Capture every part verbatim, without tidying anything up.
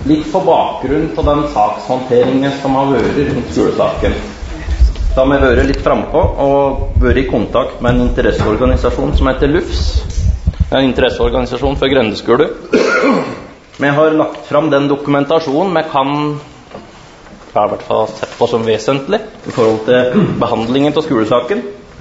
litt på bakgrunn av den sakshåndteringen som har vært rundt skolesaken. Da har vi vært litt frempå og vært i kontakt med en interesseorganisasjon som heter LUFS, en interesseorganisasjon for grendeskole. Vi har lagt fram den dokumentasjonen vi kan, i hvert fall sett på som vesentlig i forhold til behandlingen av skolesaken.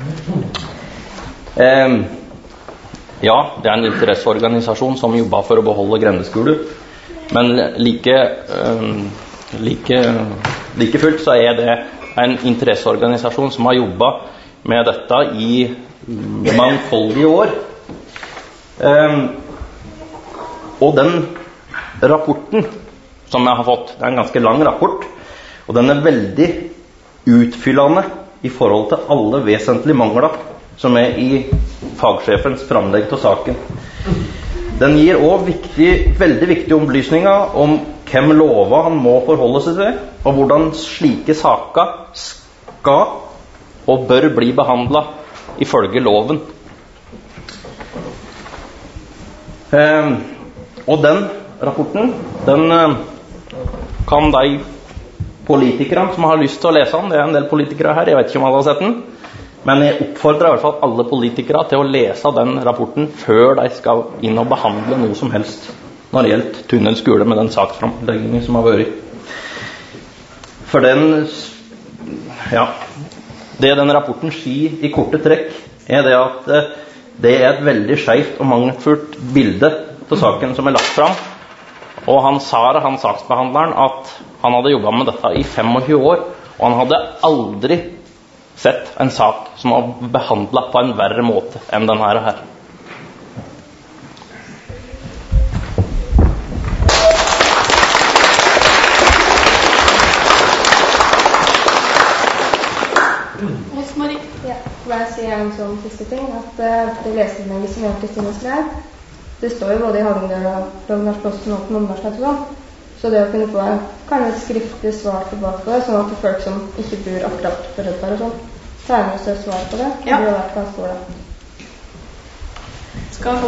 Eh, ja, det er en interesseorganisasjon som jobber for å beholde grendeskole, men like, eh, like, like fullt så er det en interesseorganisasjon som har jobbet med dette i mangfoldige år. Eh, og den rapporten som jeg har fått, det er en ganske lang rapport, og den er veldig utfyllende i forhold til alle vesentlige mangler som er i fagsjefens framlegg til saken. Den gir også viktig, veldig viktige opplysninger om hvem lover han må forholde seg til, og hvordan slike saker skal og bør bli behandlet ifølge loven. Eh, og den rapporten, den eh, kan de politikere som har lyst til å lese den, det er en del politikere her, jeg vet ikke om alle har sett den, men jeg oppfordrer i hvert fall alle politikere til å lese den rapporten før de skal inn og behandle noe som helst når det gjelder Tunnel skole med den saksframleggingen som har vært. For den, ja, det den rapporten sier i korte trekk er det at det er et veldig skjevt og mangelfullt bilde av saken som er lagt fram. Og han sa det, han saksbehandleren, at han hadde jobbet med dette i tjuefem år, og han hadde aldri sett en sak som var behandlet på en verre måte enn denne her. Rosmarie? Ja, jeg sier en sånn siste ting, at uh, det leserinnlegget som Kristine skrev, det står jo både i Hallingdal og Rognarsposten og på Numedalsnett og sånn. Så det å kunne få kanskje et skriftlig svar tilbake på det, sånn at folk som ikke bor akkurat på Rødberg og sånn, tar med seg svar på det. Ja. Det blir vært hva står det. Skal få.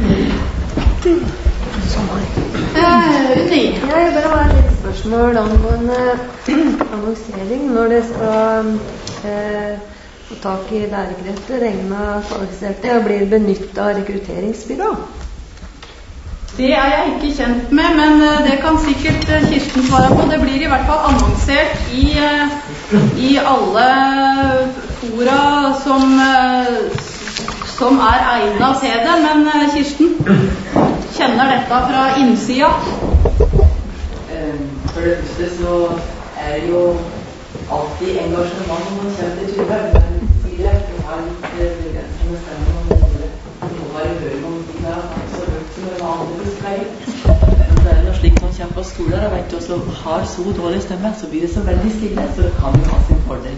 Eh, Unni. Ja, jeg bare har et litt spørsmål angående annonsering. Når det skal eh, få tak i lærekrefter, regnet kvalifiserte, og blir benyttet av rekrutteringsbyrå. Det er jeg ikke kjent med, men det kan sikkert Kirsten svare på. Det blir i hvert fall annonsert i, i alle fora som, som er egnet til det. Men Kirsten kjenner dette fra innsida. For det første så er det jo alltid engasjement når man kommer til Tuva. Men tidligere du har litt begrensende stemme om det. Nå har jeg hørt om ting der, så hørt som en annen beskrevet. Men det er noe slik som kommer på skolen, og vet du, som har så dårlig stemme, så blir det så veldig stille, så det kan jo ha sin fordel.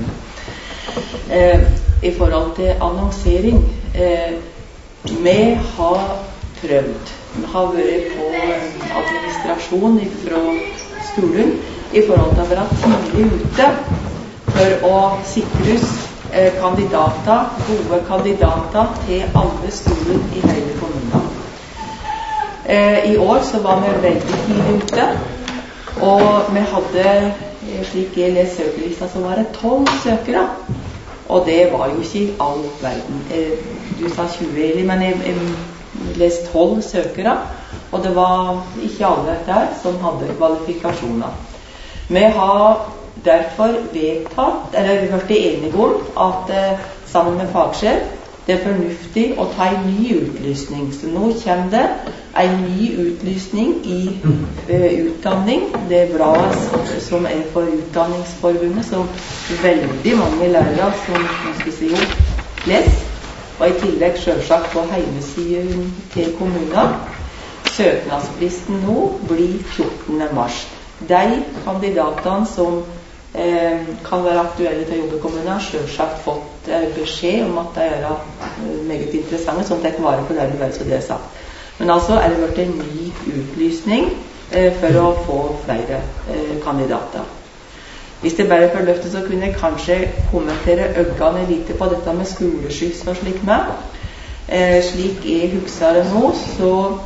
Eh, I forhold til annonsering, eh, vi har prøvd, vi har vært på administrasjon fra skolen i forhold til å være tidlig ute for å sikre oss kandidater, gode kandidater til alle skoler i hele kommunen. Eh, I år så var vi veldig tidlig ute, og vi hadde, slik jeg leser søkerlista, så var det tolv søkere, og det var jo ikke all verden. Eh, du sa tjue, men jeg, jeg leste tolv søkere, og det var ikke alle der som hadde kvalifikasjoner. Vi har derfor vedtatt, eller vi har vært enige om at eh, sammen med fagsjef det er fornuftig å ta en ny utlysning. Så nå kommer det en ny utlysning i eh, utdanning. Det er bladet som er for Utdanningsforbundet, som veldig mange lærere som skal si jo les, og i tillegg selvsagt på hjemmesiden til kommunen. Søknadsfristen nå blir fjortende mars. De kandidatene som eh, kan være aktuelle til å jobbe i kommunen har selvsagt fått eh, beskjed om at de er eh, meget interessante, sånn at jeg kan vare på det du vel så det er sagt. Men altså er det vært en ny utlysning eh, for å få flere eh, kandidater. Hvis det bare for løftet, så kunne jeg kanskje kommentere øynene litt på dette med skoleskyss og slik med. Eh, slik jeg husker det nå, så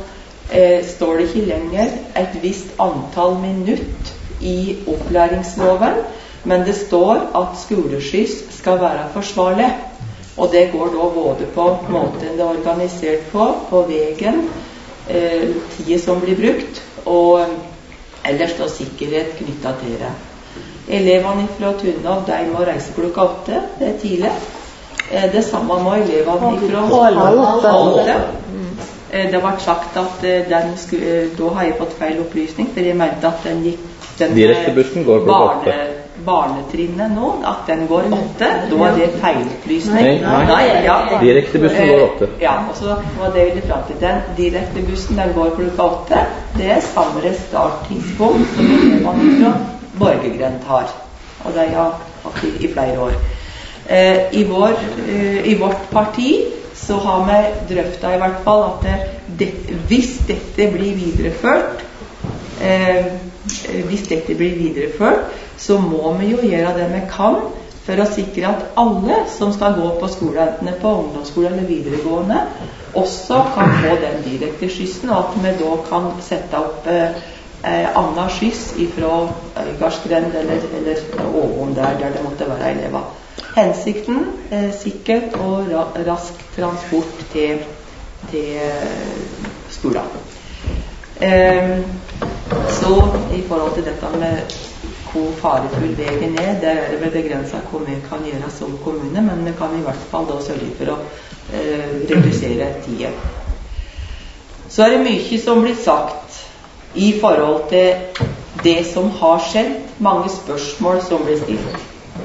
eh, står det ikke lenger et visst antall minutt i opplæringsloven, men det står at skoleskyss skal være forsvarlig. Og det går da både på måten det er organisert på, på veien, eh, tiden som blir brukt, og ellers da sikkerhet knyttet til det. Elevene fra Tunnov, de må reise klokka åtte, det er tidlig. Eh, det samme må elevene fra Halde. Eh, det var sagt at eh, den skulle, eh, da har jeg fått feil opplysning, for jeg mente at den gikk den, direktebussen går klokka åtte. Barnetrinnet nå, at den går åtte, da er det feilopplysning. Nei, nei. nei ja. Direktebussen går åtte. Ja, og så var det veldig frem til den direktebussen, den går klokka åtte. Det er samme starttidspunkt som elevene fra Borgergrend har. Og det har hatt i, i flere år. Eh, i, vår, eh, I vårt parti så har vi drøftet i hvert fall at det, det, hvis dette blir videreført, eh, hvis dette blir videreført, så må vi jo gjøre det vi kan for å sikre at alle som skal gå på skole, enten på ungdomsskole eller videregående, også kan få den direkte skyssen, og at vi da kan sette opp eh, annen skyss fra Øygardsgrend eller, eller Åvån der, der det måtte være elever. Hensikten eh, sikkert og ra rask transport til, til skolen. Eh, så i forhold til dette med hvor farefull veien er, det er vel begrenset hva vi kan gjøre som kommune, men vi kan i hvert fall da sørge for å eh, redusere tiden. Så er det mye som blir sagt i forhold til det som har skjedd, mange spørsmål som blir stilt.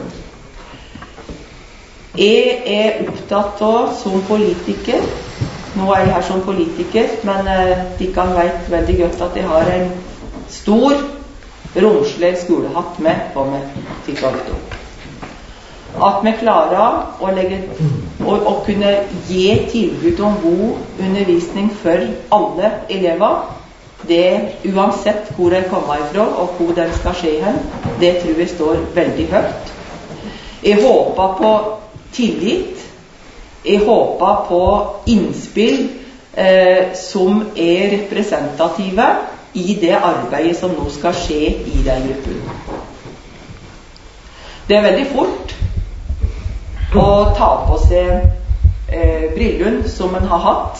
Jeg er opptatt av som politiker, nå er jeg her som politiker, men eh, de kan vet veldig godt at jeg har en stor romslig skolehatt med på meg til Kvarto. At vi klarer å, legge, å, å kunne gi tilbud om god undervisning for alle elever, det uansett hvor de kommer ifra og hvor de skal skje hen, det tror jeg står veldig høyt. Jeg håper på tillit, jeg håper på innspill eh, som er representative i det arbeidet som nå skal skje i den gruppen. Det er veldig fort å ta på seg eh, brillene som en har hatt,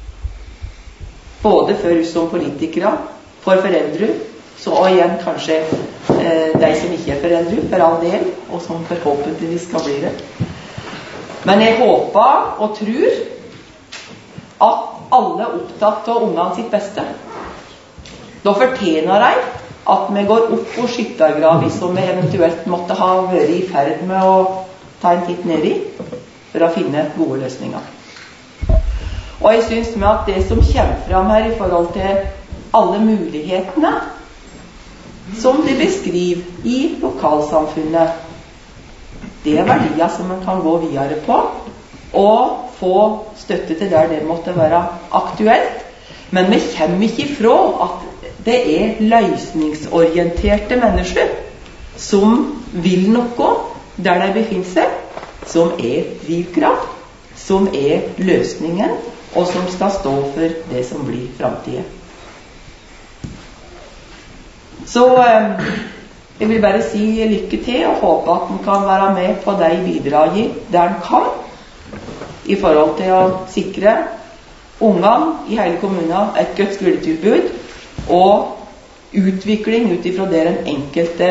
både for oss som politikere, for foreldre, så og igjen kanskje eh, de som ikke er foreldre, for all del, og som forhåpentligvis skal bli det. Men jeg håper og tror at alle er opptatt av ungene sitt beste. Da fortjener de at vi går opp på skyttergraven som vi eventuelt måtte ha vært i ferd med å ta en titt ned i, for å finne gode løsninger. Og jeg synes med at det som kommer fram her i forhold til alle mulighetene som de beskriver i lokalsamfunnet, det er verdier som man kan gå videre på og få støtte til der det måtte være aktuelt. Men vi kommer ikke ifra at det er løsningsorienterte mennesker som vil noe der de befinner seg, som er drivkraft, som er løsningen, og som skal stå for det som blir fremtiden. Så eh, jeg vil bare si lykke til og håpe at man kan være med på de bidrag der man kan i forhold til å sikre ungene i hele kommunen et godt skoletilbud og utvikling ut ifra det den enkelte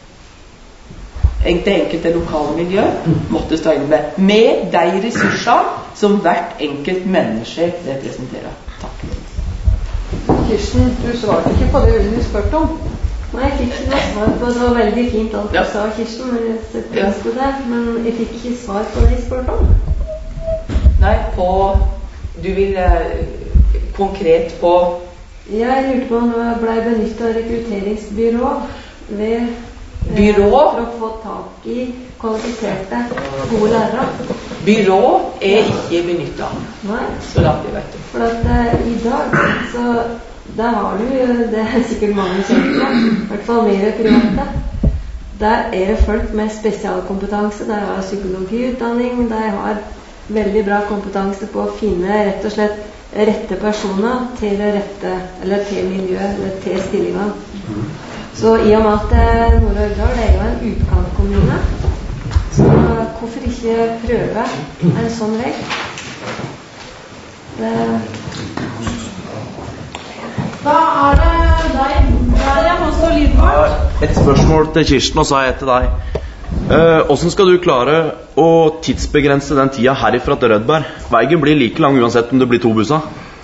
det enkelte lokalmiljø måtte stå inne med, med de ressurser som hvert enkelt menneske representerer. Takk. Kirsten, du svarte ikke på det du spurte om. Nei, jeg fikk ikke noe svar på det. Det var veldig fint alt du ja. sa, Kirsten, men jeg setter på det. Men jeg fikk ikke svar på det jeg spurte om. Nei, på du vil eh, konkret på Jeg lurte på om det ble benyttet av rekrutteringsbyrå ved eh, Byrå? For å få tak i kvalifiserte, gode lærere. Byrå er ikke benyttet. Nei. Så langt jeg vet. For at eh, i dag, så der har du jo, det er sikkert mange kjent på, i hvert fall mer private. Der er det folk med spesialkompetanse, der har psykologiutdanning, der har veldig bra kompetanse på å finne rett og slett rette personer til rette, eller til miljø, eller til stillingen. Så i og med at Nord-Aurdal er jo en utkantkommune, så hvorfor ikke prøve en sånn vei? Det... Da er det deg, Mariam, også Lidvard. Et spørsmål til Kirsten, og så er jeg til deg. Eh, hvordan skal du klare å tidsbegrense den tida herifra til Rødberg? Veien blir like lang uansett om det blir to busser.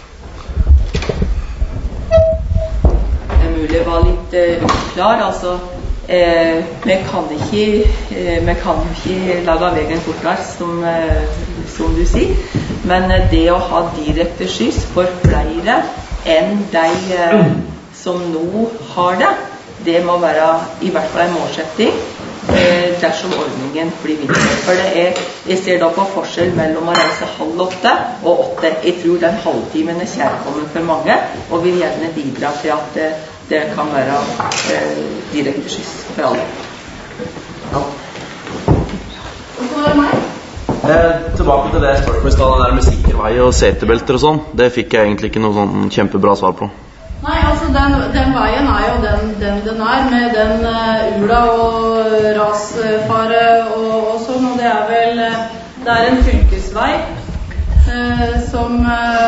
Det er mulig å være litt uh, uklar, altså. Eh, vi kan ikke, eh, vi kan ikke lage veien fortere, som, eh, som du sier. Men eh, det å ha direkte skyss for flere enn de eh, som nå har det, det må være i hvert fall en målsetting eh, dersom ordningen blir videre. For det er, jeg ser da på forskjell mellom å reise halv åtte og åtte. Jeg tror den halvtimen er kjærkommen for mange, og vil gjerne bidra til at det, det kan være eh, direkte skyss for alle. Ja. Og så er det meg. Eh, tilbake til det spørsmålet, det der med sikker vei og setebelter og sånn. Det fikk jeg egentlig ikke noe sånn kjempebra svar på. Nei, altså den, den veien er jo den, den den er, med den uh, ula og rasfare og, og sånn, og det er vel, det er en fylkesvei uh, som,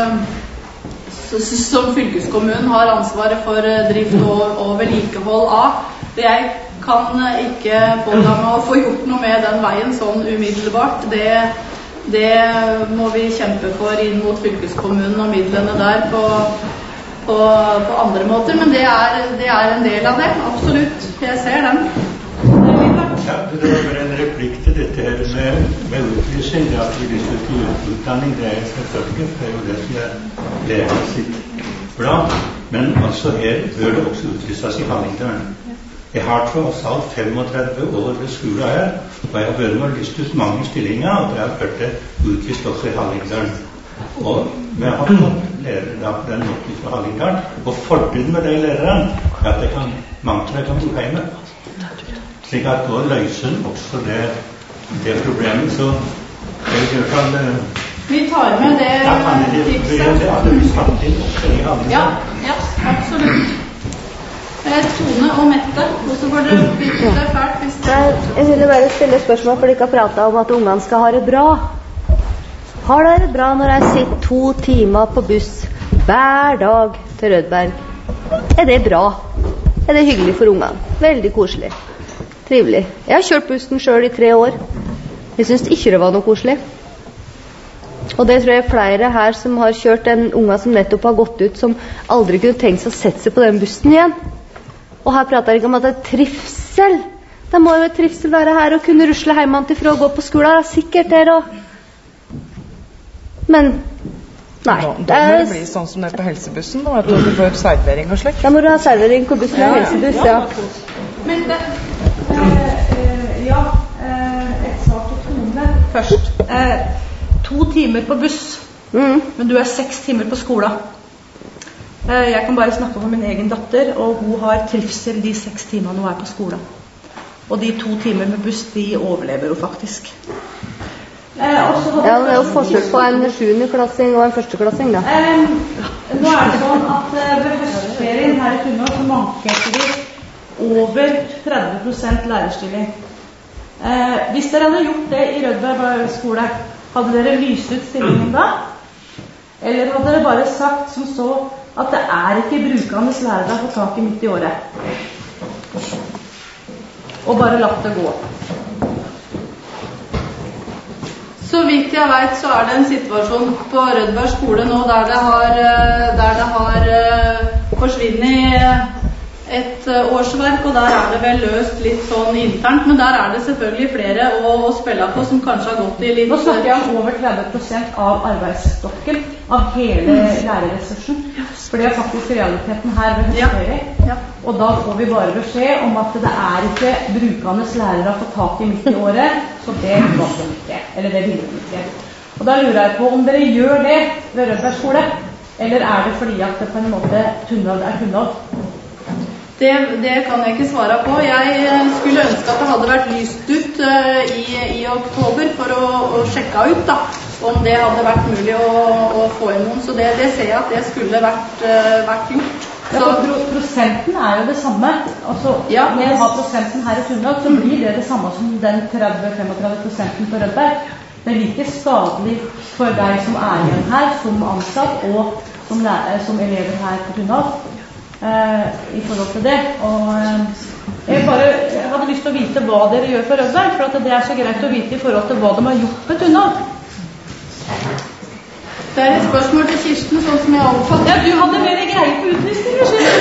uh, som fylkeskommunen har ansvaret for uh, drift og, og vedlikehold av. Jeg kan uh, ikke få deg med å få gjort noe med den veien sånn umiddelbart. Det, det må vi kjempe for inn mot fylkeskommunen og midlene der på På, på andre måter, men det er, det er en del av det, absolutt. Jeg ser den. Ja, det var bare en replikk til dette her med, med utlysning. Det at vi lyser til utdanning, det er selvfølgelig, det er jo det som er leder sitt blad. Men altså her bør det også utlyses i Hallingdalen. Jeg har tross alt femogtredve år ved skolen her, og jeg har vært med å lyst ut mange stillinger, og det har ført til utlyst også i Hallingdalen. Og vi har fått lærere da på den måten fra Hallingdalen, og fordelen med de lærerne er at det kan, mange av dem kan bo hjemme. Slik at da løser også det, det problemet, så jeg gjør kan det... Vi tar med det da kan det tipset. Det er det satt inn også i Hallingdalen. Ja, ja, absolutt. Tone og Mette, og så får dere bytte det fælt hvis det... Jeg ville bare stille spørsmål, for dere har pratet om at ungene skal ha det bra. Har dere det bra når jeg sitter to timer på buss hver dag til Rødberg? Er det bra? Er det hyggelig for ungene? Veldig koselig. Trivelig. Jeg har kjørt bussen selv i tre år. Jeg synes ikke det var noe koselig. Og det tror jeg er flere her som har kjørt en unge som nettopp har gått ut, som aldri kunne tenkt seg å sette seg på den bussen igjen. Og her prater jeg ikke om at det er trivsel. Det må jo være trivsel være her og kunne rusle hjemme til for å gå på skolen. Det er sikkert det da. Men, nei. Da, da må det bli sånn som det er på helsebussen, da, at du får servering og slik. Da må du ha servering på bussen og helsebuss, ja. Men det, eh, ja, eh, et svar til Tone først. Eh, to timer på buss, mm. men du er seks timer på skolen. Eh, jeg kan bare snakke om min egen datter, og hun har trivsel de seks timene hun er på skolen. Og de to timer med buss, de overlever hun faktisk. Eh, ja, det er jo forskjell på en sjuendeklassing og en førsteklassing da. Eh, nå er det sånn at eh, ved høstferien her i Tunnå så mankerer vi over tretti prosent lærerstilling. Eh, hvis dere hadde gjort det i Rødberg skole, hadde dere lyst ut stillingen da? Eller hadde dere bare sagt som så at det er ikke brukende lærere å få tak i midt i året? Og bare latt det gå. Så vidt jeg vet, så er det en situasjon på Rødberg skole nå der det har, der det har forsvinnet et årsverk, og der er det vel løst litt sånn internt, men der er det selvfølgelig flere å, å spille på som kanskje har gått i litt... Nå snakker jeg om over tretti prosent av arbeidsstokken, av hele lærerressursen, for det er faktisk realiteten her ved høstferie. Ja. Ja. Og da får vi bare beskjed om at det er ikke brukende lærere å få tak i midt i året, så det var det ikke, eller det ville de ikke. Og da lurer jeg på om dere gjør det ved Rødberg skole, eller er det fordi at det på en måte tunnel er tunnel? Det, det kan jeg ikke svare på. Jeg skulle ønske at det hadde vært lyst ut uh, i, i oktober for å, å sjekke ut da. om det hadde vært mulig å, å få inn noen. Så det, det ser jeg at det skulle vært, uh, vært gjort. Ja, pro prosenten er jo det samme. Altså, ja, med å ha prosenten her i Tunnel, så blir det det samme som den tretti til femogtretti prosenten på Rødberg. Det er like skadelig for deg som er igjen her, som ansatt, og som, som elever her på Tunnel, eh, i forhold til det. Og eh, jeg, bare, jeg hadde lyst til å vite hva dere gjør for Rødberg, for at det er så greit å vite i forhold til hva de har gjort på Tunnel. Det er et spørsmål til Kirsten, sånn som jeg oppfatter. Ja, du hadde mer greie på utrustninger, skjønner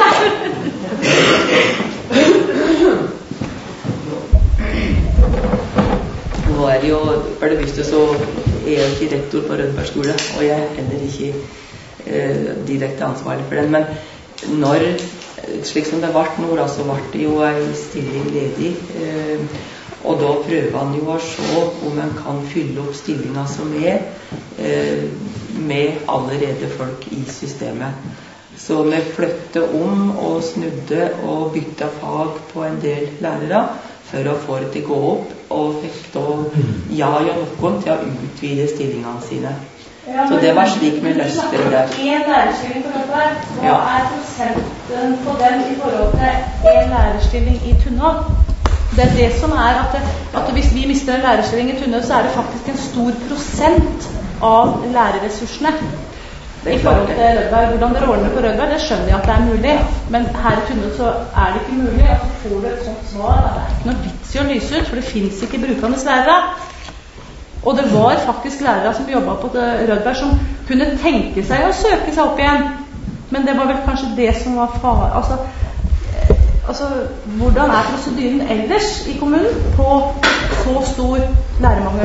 Nå er det jo, for det første så er jeg ikke rektor på Rødberg skole, og jeg er heller ikke eh, direkte ansvarlig for den, men når, slik som det ble nå, da, så ble det jo en stilling ledig, eh, og da prøver han jo å se om man kan fylle opp stillingen som er eh, med allerede folk i systemet. Så vi flyttet om og snudde og byttet fag på en del lærere for å få det til å gå opp, og fikk da ja og noen til å utvide stillingene sine. Ja, så det var slik vi løste det der. En lærerstilling på Rødberg, hva ja. er prosenten på den i forhold til en lærerstilling i Tunnel? Det er det som er at, det, at hvis vi mister en lærerstilling i Tunnel, så er det faktisk en stor prosent av lærerressursene. I forhold til Rødberg, hvordan dere ordner på Rødberg, det skjønner jeg at det er mulig, men her i Tunnel så er det ikke mulig, og så får du et sånt svar, det er ikke noe vits i å lyse ut, for det finnes ikke brukende lærere. Og det var faktisk lærere som jobbet på Rødberg som kunne tenke seg å søke seg opp igjen, men det var vel kanskje det som var far, altså, altså hvordan er prosedyren ellers i kommunen på så stor lærermangel?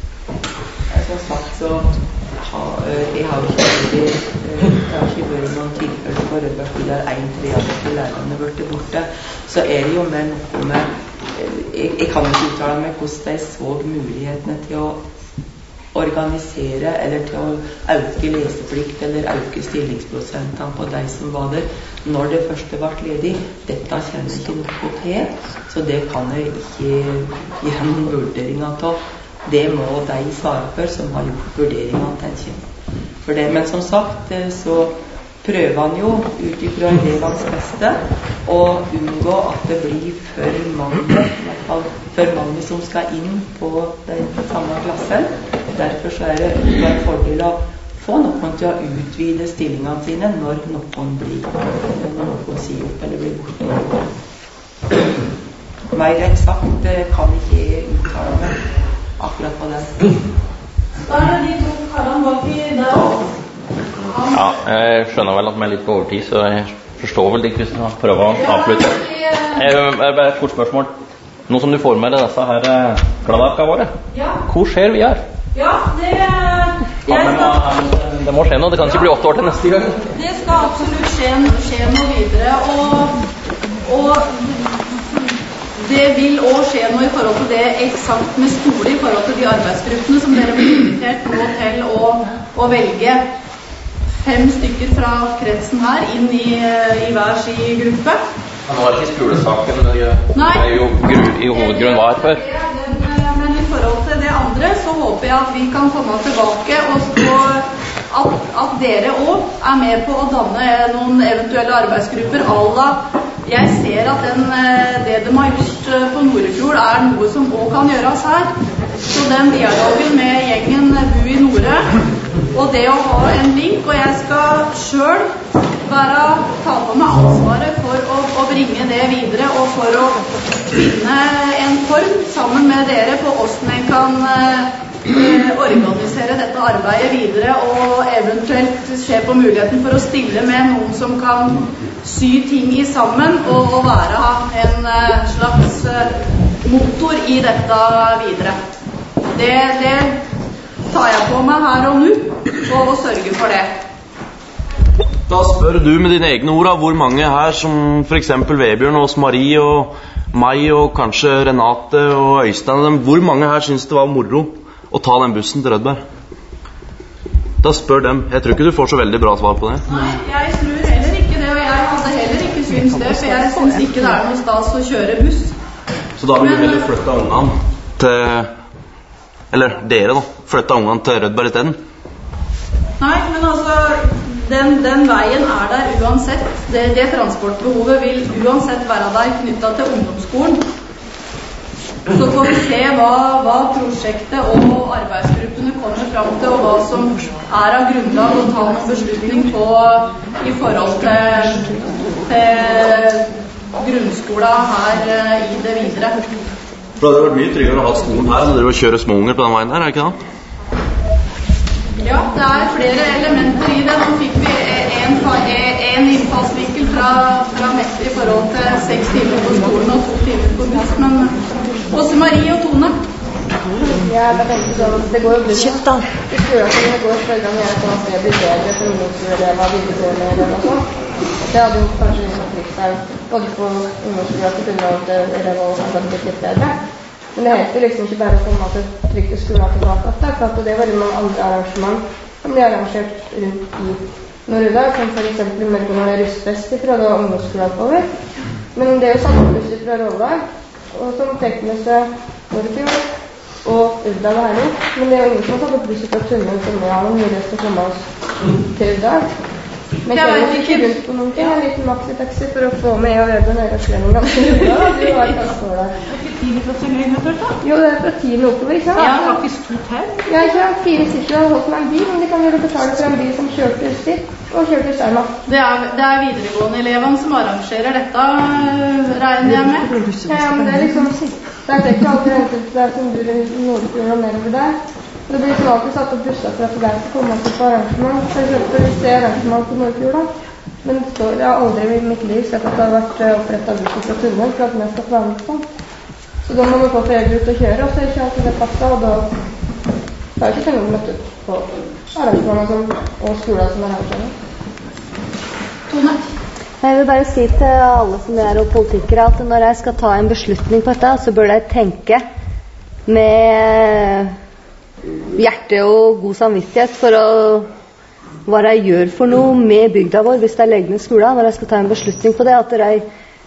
Som sagt så har jeg har ikke vært, det har ikke vært noen tilfeller på Rødberg hvor det er en tredjedel av lærerne vært borte, så er det jo med noe med jeg, jeg kan ikke uttale meg hvordan de så mulighetene til å organisere eller til å øke leseplikt eller øke stillingsprosentene på de som var der når det første ble ledig. Dette kjenner ikke noe til, så det kan jeg ikke gjøre noen vurderinger av. Det må de svare for som har gjort vurderingene, tenker jeg. For det, men som sagt så prøver han jo ut ifra elevenes beste å unngå at det blir for mange, i hvert fall for mange som skal inn på den samme klassen. Derfor så er det en fordel å få noen til å utvide stillingene sine når noen blir når noen sier opp eller blir borte. Mer eksakt kan ikke uttale meg akkurat på det. Da er det de to karene bak i der. Ja, jeg skjønner vel at vi er litt på overtid, så jeg forstår vel det, Kristin, å prøve å avslutte. Jeg har bare et kort spørsmål. Nå som du får med deg disse her kladdarkene våre, ja. Hvor skjer vi her? Ja, det, jeg ja, men, skal, det må skje noe, det kan ikke bli åtte år til neste gang. Det skal absolutt skje, skje noe videre, og, og det vil også skje noe i forhold til det eksakt med skole, i forhold til de arbeidsgruppene som dere blir invitert nå til å, å velge fem stykker fra kretsen her inn i, i hver si gruppe. Men nå er det ikke skolesaken det er jo i hovedgrunn var før. Men i forhold til det andre så håper jeg at vi kan komme tilbake og, og at, at dere også er med på å danne noen eventuelle arbeidsgrupper alla. Jeg ser at den, det de har gjort på Norefjord er noe som også kan gjøres her. Så den dialogen med gjengen Bu i Nore og det å ha en link, og jeg skal selv være, ta på meg ansvaret for å, å bringe det videre og for å finne en form sammen med dere på hvordan jeg kan eh, organisere dette arbeidet videre og eventuelt se på muligheten for å stille med noen som kan sy ting i sammen og, og være en eh, slags eh, motor i dette videre. Det, det tar jeg på meg her og nå og, og sørger for det. Da spør du med dine egne ord hvor mange her, som for eksempel Vebjørn og Marie og meg og kanskje Renate og Øystein, hvor mange her synes det var moro å ta den bussen til Rødberg? Da spør dem. Jeg tror ikke du får så veldig bra svar på det. Nei, jeg tror heller ikke det, og jeg hadde heller ikke syns det, for jeg synes ikke det er noe stas å kjøre buss. Så da vil du heller flytte ungene til, eller dere da, flyttet ungene til Rødberg i stedet? Nei, men altså, den, den veien er der uansett. Det, det transportbehovet vil uansett være der knyttet til ungdomsskolen. Så får vi se hva, hva prosjektet og arbeidsgruppene kommer fram til, og hva som er av grunnlag å ta en beslutning på i forhold til, til grunnskolen her i det videre. For det hadde vært mye tryggere å ha skolen her enn å kjøre små unger på den veien her, er det ikke det? Ja, det er flere elementer i det. Nå fikk vi en, en innfallsvinkel fra, fra Mette i forhold til seks timer på skolen og to timer på buss, men Åse Marie og Tone. Ja, jeg tenker sånn at det går jo blir kjøtt da. I skolen som det går flere ganger jeg sånn at det blir bedre for ungdomsskoleelever, videregående elever og sånn. Det hadde jo kanskje noe trikt der, både på ungdomsskolen til kunne at elever og kanskje hadde blitt litt bedre. Men det heter liksom ikke bare å komme til trygt til skolen tilbake, for det er veldig mange andre arrangement som blir arrangert rundt i Nord-Udal, som for eksempel Melbourne og Russfest fra ungdomsskolen oppover. Men det er jo samme busser fra Rådal, og som trekker med seg Nordfjord og Udal og Herning. Men det er jo ingen som har tatt busser fra Tunnel som vi har noen mulighet til å komme oss til Udal. Men jeg vet ikke rundt på noen ting, en liten maxitaxi for å få med og gjøre den øyreslendingen til Udal. Du har ikke stå der. Jo, det er fra tiende oppover, ikke sant? Ja, faktisk to til. Ja, ikke sant? Fire stykker har holdt med en bil, men de kan jo betale for en bil som kjørte utstyr og kjørte skjerma. Det er, det er videregående elevene som arrangerer dette, regner jeg med. Ja, men det er liksom, det er ikke alltid hentet der som bor i Nordfjorden og nedover der. Det blir liksom alltid satt opp busser for at det er til å komme oss på arrangement. For eksempel hvis det er arrangement på Nordfjord da. Men det står, jeg har aldri i mitt liv sett at det har vært opprettet busser fra Tunnel for at vi skal få være med sånn. Så da må vi få foreldre ut og kjøre, og så er ikke alltid det passet, og da er ikke penger møtt ut på arrangementet som, og skolen som er arrangerer. Tone? Jeg vil bare si til alle som er og politikere at når jeg skal ta en beslutning på dette, så bør jeg tenke med hjerte og god samvittighet for å hva jeg gjør for noe med bygda vår hvis jeg legger ned skolen, når jeg skal ta en beslutning på det, at jeg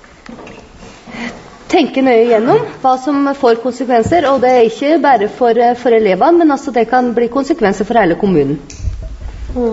tenker nøye igjennom hva som får konsekvenser, og det er ikke bare for, for elevene, men altså det kan bli konsekvenser for hele kommunen. Mm.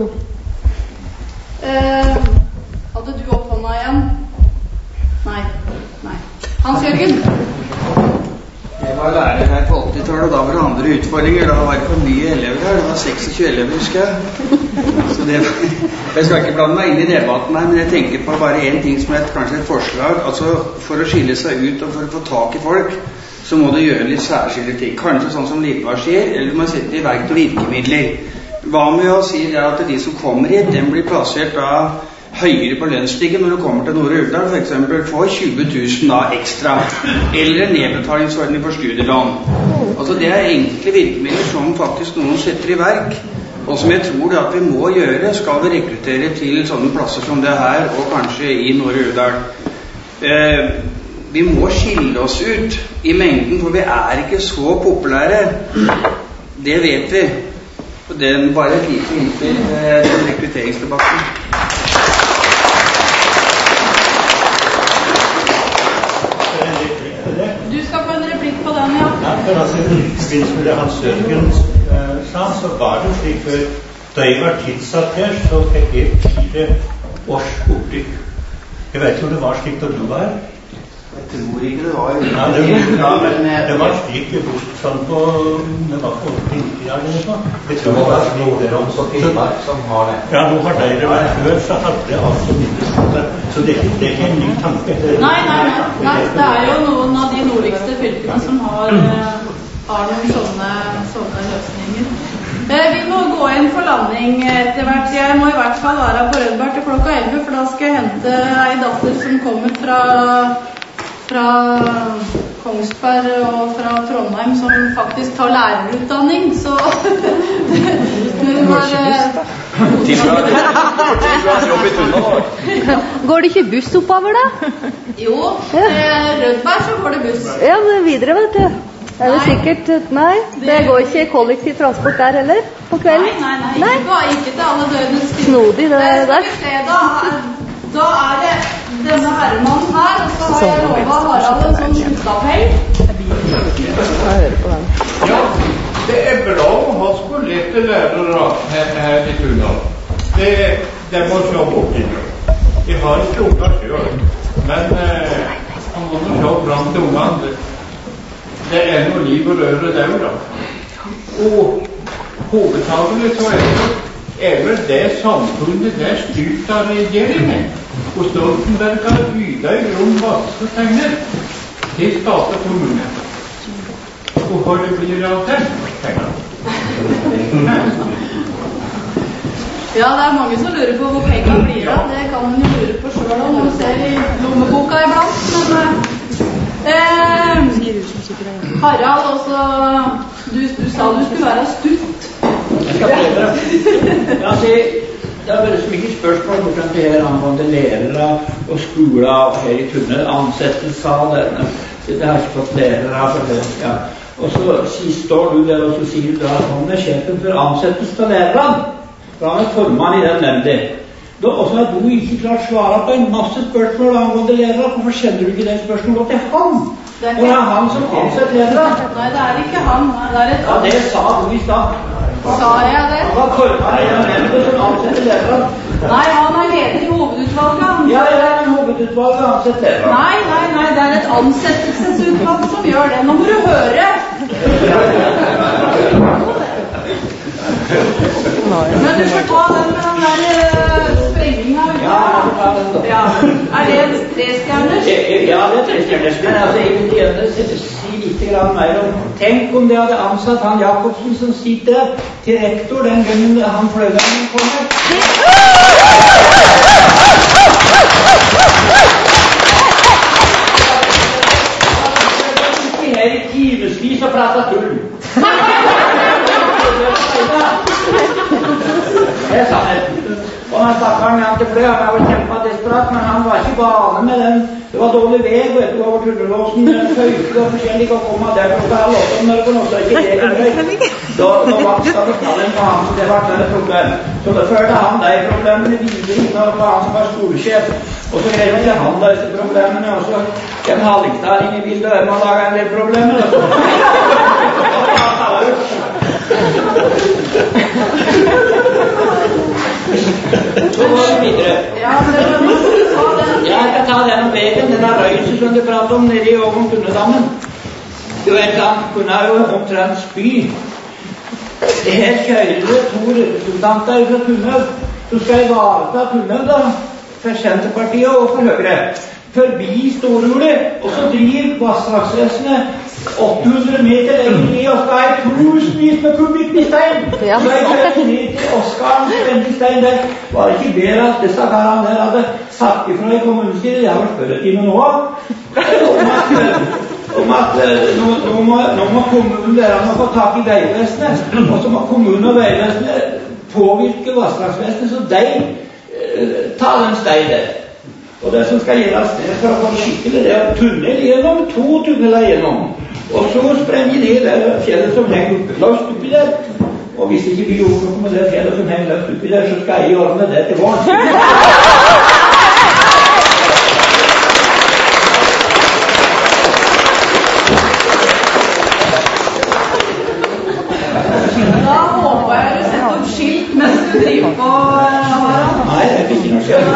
Eh, hadde du opp hånda igjen? Nei. Nei. Hans-Jørgen? Jeg var lærer her på åttitallet, og da var det andre utfordringer. Da var det for mye elever her. Det var seksogtjue elever, husker jeg. Så det, jeg skal ikke blande meg inn i debatten her, men jeg tenker på bare en ting som er kanskje et forslag. Altså, for å skille seg ut og for å få tak i folk, så må du gjøre litt særskilte ting. Kanskje sånn som Lippar sier, eller du må sette i verk til virkemidler. Hva med å si det at de som kommer hit, den blir plassert da høyere på lønnsstigen når du kommer til Nord-Udal, for eksempel får tjue tusen da ekstra, eller en nedbetalingsordning for studielån. Altså det er enkle virkemidler som faktisk noen setter i verk, og som jeg tror at vi må gjøre, skal vi rekruttere til sånne plasser som det her, og kanskje i Nord-Udal. Eh, vi må skille oss ut i mengden, for vi er ikke så populære. Det vet vi. Og det er bare et lite innspill eh, den rekrutteringsdebatten. Du skal få en replikk på den, ja. Ja, for altså, i forbindelse med det Hans-Jørgen eh, sa, så var det slik før, da jeg var tidsatt her, så fikk jeg fire års opprykk. Jeg vet ikke om det var slik da du var. Jeg tror ikke det var. Ja, det var, ja, men det var slik vi bort sånn på, det var på åttiår eller noe. Jeg tror det var slik der også. Som har det. Ja, nå har dere vært før, så hadde det altså mindre skole. Så det, det er ikke en ny tanke. Nei, nei, nei, nei, det er jo noen av de nordligste fylkene som har, har noen sånne, sånne løsninger. Eh, vi må gå inn for landing etter hvert. Jeg må i hvert fall være på Rødberg til klokka elleve, for da skal jeg hente en datter som kommer fra fra Kongsberg og fra Trondheim som faktisk tar lærerutdanning, så hun har Går det ikke buss oppover da? Jo, eh, Rødberg så går det buss. Ja, men videre vet du. Er det sikkert, nei, det går ikke kollektiv transport der heller på kvelden? Nei, nei, nei, ikke, ikke til alle døgnets tid. Snodig det der. Skal vi se, da, da er det denne herremannen her, og så har jeg lovet Harald en sånn utappell. Jeg hører på den. Ja. Det er bra å ha skolerte lærere her, her i Tundal. Det, det må se bort i. Jeg har ikke unger selv, men eh, man må se fram til ungene. Det er noe liv og røre der da. Og hovedtakelig så er det, er vel det samfunnet det er styrt av regjeringen. Og Stoltenberg har ydet i grunn vasketegner til stat og kommune. Hvorfor det blir av den pengene? Ja, det er mange som lurer på hvor pengene blir av. Det kan man jo lure på selv om man ser i lommeboka iblant. Men eh, Harald også, du, du sa du skulle være stutt. Jeg skal prøve. Ja, se, det er bare så mye spørsmål hvordan det her angående lærere og skoler her i Tunnel, ansettelse av denne. Det har ikke fått lærere for det, ja. Og så står du der og så sier du at han er sjefen for ansettelse av lærerne. Da er han formann i den nemlig. Og så har du ikke klart svare på en masse spørsmål angående lærere. Hvorfor kjenner du ikke det spørsmålet til han? Det er, ikke... det er han som ansetter lærere. Nei, det er ikke han. Det er et... Ja, det sa du i stad. Sa jeg det? Han var formann i den nemlig som ansetter lærere. Nei, han er leder i hovedutvalget. Ja, ja, men hovedutvalget ansetter lærere. Nei, nei, nei, det er et ansettelsesutvalg som gjør det. Nå må du høre. Men du får ta den med den der sprengingen av ja, ja, er det en trestjerners? Ja, det er trestjerners, men altså, jeg vil gjerne si litt grann mer om. Tenk om det hadde ansatt han Jakobsen som sitter til rektor den gangen han fløgeren kommer. Her i timesvis og pratet tull. Det er sannheten. Og han stakkaren han til fløy, han var kjempet desperat, men han var ikke vane med den. Det var dårlig vei, vet du, over Tunnelåsen, høyke og forskjellig, og komme der klokka halv åtte om morgenen, og så ikke det er greit. Da var det knallen på han, så det var et problem. Så da førte han de problemene videre inn, og var han som var skolesjef. Og så greide ikke han disse problemene, og så en halvdaring i bildet, og man laget en del problemer, og så... Så går vi videre. Ja, jeg kan ta den om veien, den er røyse som du prater om nede i Ågom Tunnedammen. Du vet, han kunne jo omtrent spy. Det her kjører to representanter fra Tunnel, som skal ivareta Tunnel da, for Senterpartiet og for Høyre. Forbi Storhule, og så driver Vassdragsvesenet åtte hundre meter lenger ned og skal i tusenvis med kubikk med stein. Så jeg kjørte ned til Oskaren, spennende stein der. Var det ikke bedre at disse karene der hadde sagt ifra i kommunestyret? Jeg har spørretimen nå om at, om at nå, nå, må, nå må kommunen der må få tak i Veivesenet, og så må kommunen og Veivesenet påvirke Vassdragsvesenet, så de eh, tar den stein der. Og det som skal gjøres det for å få skikkelig, det er tunnel gjennom, to tunneler gjennom. Og så sprenger de det fjellet som henger oppe, løst oppi der. Og hvis ikke vi gjør noe med det fjellet som henger løst oppi der, så skal jeg ordne det til våren. Da håper jeg du setter opp skilt mens du driver på Harald. Nei, det er ikke noe skjønt.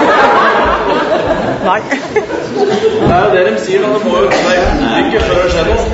Nei. Det er jo det de sier, da. Det må jo ikke før det skjer noe.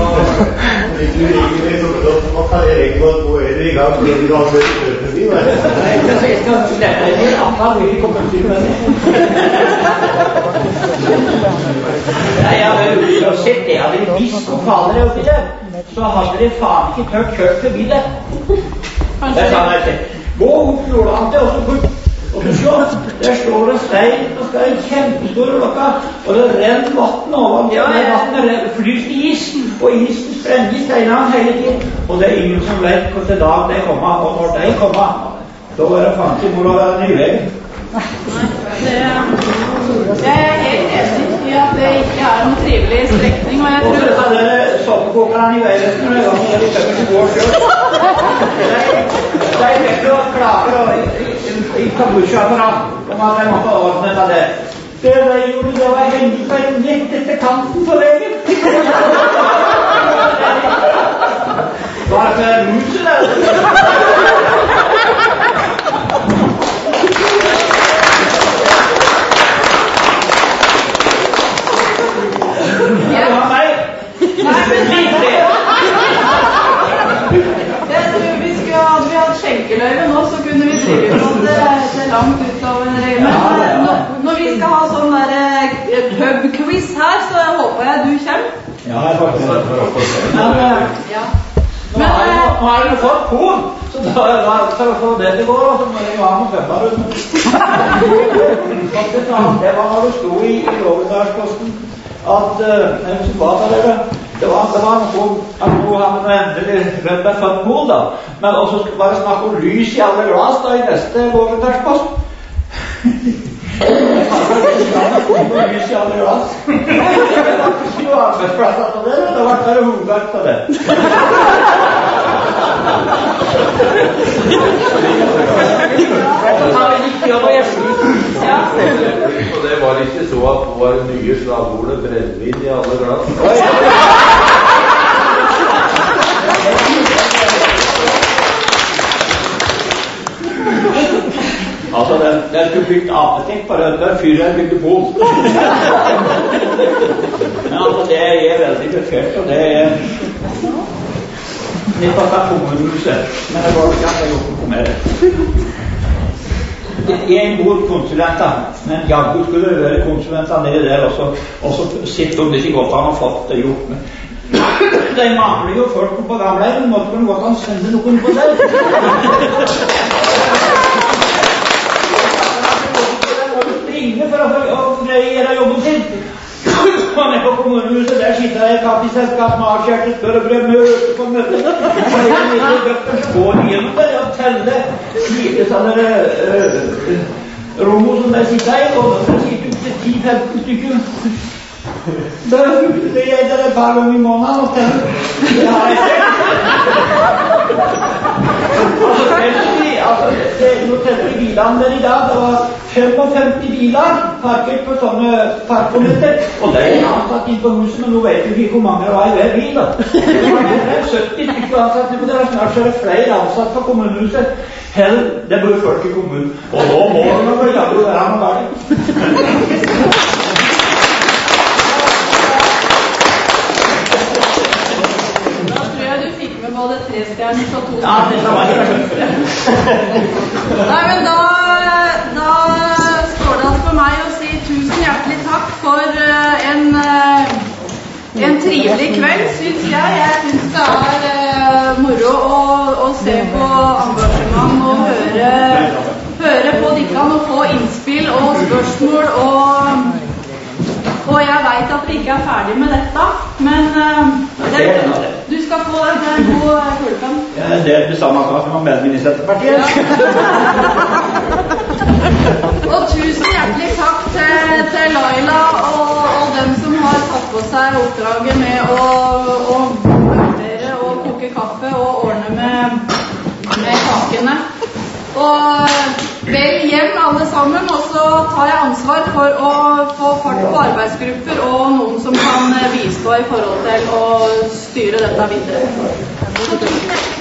Jeg hadde jo sett det. Hadde de visst hvor fader det oppi der, så hadde de faen ikke tørt kjørt forbi det. Det sa han ikke. Gå opp Nordlandet, og så bort. Og du ser, der står det stein, og skal en kjempestor klokka, og det renner vatten over, ja, det vattnet flyst i is, og isen sprenger steinene hele tiden, og det er ingen som vet hvordan dag det kommer, og når det kommer, da er det faktisk mor å være nyvei. Jeg er helt enig i at det ikke er noen trivelig strekning, og jeg tror... Og så er det soppekokerne i Veivesenet, og jeg var med i tømmers år selv. Det er ikke å klage i kabusja for ham, om at jeg måtte ordne av det. Det de gjorde, det var hengt på en nett etter kanten på veggen. Var det mus eller? Ja. Nei, men jeg tror vi skulle, hadde vi hatt skjenkeløyve nå, så kunne vi drive på det, det langt utover. Men når, når vi skal ha sånn der pub-quiz her, så håper jeg du kommer. Ja, jeg får ikke det. Men, ja. Nå har jeg, nå har jeg fått korn, så da er det for å få det til går, så må jeg jo ha noen pøpper rundt. Det var når det sto i, i Rovendalsposten at uh, en som var der, det var, det var noe at nå hadde vi endelig rødt med født mål da, men også var det snakk om lys i alle glas da i neste Rovendalspost. Jeg hadde ikke lys i alle glas. Det var ikke noe arbeidsplasser på det, det var bare hovedverk på det. Og det var ikke så at det var nye slagordet brennvin i alle glass. Altså, den, den skulle bygd apetikk på det, der fyrer bygde på. Men altså, det er veldig befert, og det er litt av det kommunhuset. Men det var ikke at jeg gjorde noe med det. Det er en god konsulent da, men jaggu skulle det være konsulenter nede der, og så, og så sitter de ikke godt an og fått det gjort. Men de mangler jo folk på gamleiren, måtte man godt an sende noen på det. Ringe for å gjøre jobben sin. Han er på kommunehuset, der sitter jeg i kaffeselskap med avkjørte spørrebrød med øke på møte. Så jeg vil ikke gå igjennom det og telle like sånne uh, romo som de sitter i, og så sitter det ti til femten stykker. Så det gjelder et par ganger i måneden og telle. Det har jeg sett. Altså, teller, altså det, nå teller vi bilene der i dag, det var femogfemti biler parkert på sånne parkometer, og det er ansatt inn på huset, men nå vet vi ikke hvor mange det var i hver bil. Det er sytti stykker ansatt, men det er snart så er det flere ansatt på kommunehuset. Hell, det bor folk i kommunen, og nå må det nå bli jaggu være noe galt. Både tre stjerner og to stjerner. Ja, det var ikke Nei, men da, da står det altså for meg å si tusen hjertelig takk for uh, en, uh, en trivelig kveld, synes jeg. Jeg synes det er uh, moro å, å se på engasjement og høre, høre på dere og få innspill og spørsmål og Og jeg vet at vi ikke er ferdig med dette, men uh, det, du skal få en god kulepenn. Ja, det er det samme som med medlem i Senterpartiet. Og tusen hjertelig takk til, til Laila og, og dem som har tatt på seg oppdraget med å, å vurdere og koke kaffe og ordne med, med kakene. Og vel hjem alle sammen, og så tar jeg ansvar for å få fart på arbeidsgrupper og noen som kan bistå i forhold til å styre dette videre.